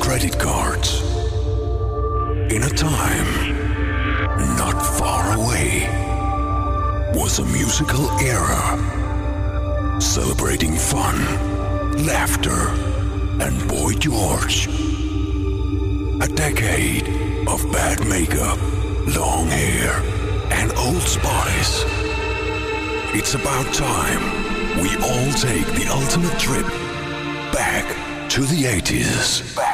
credit cards. In a time not far away was a musical era celebrating fun, laughter, and Boy George. A decade of bad makeup, long hair, and Old Spice. It's about time we all take the ultimate trip back to the 80s.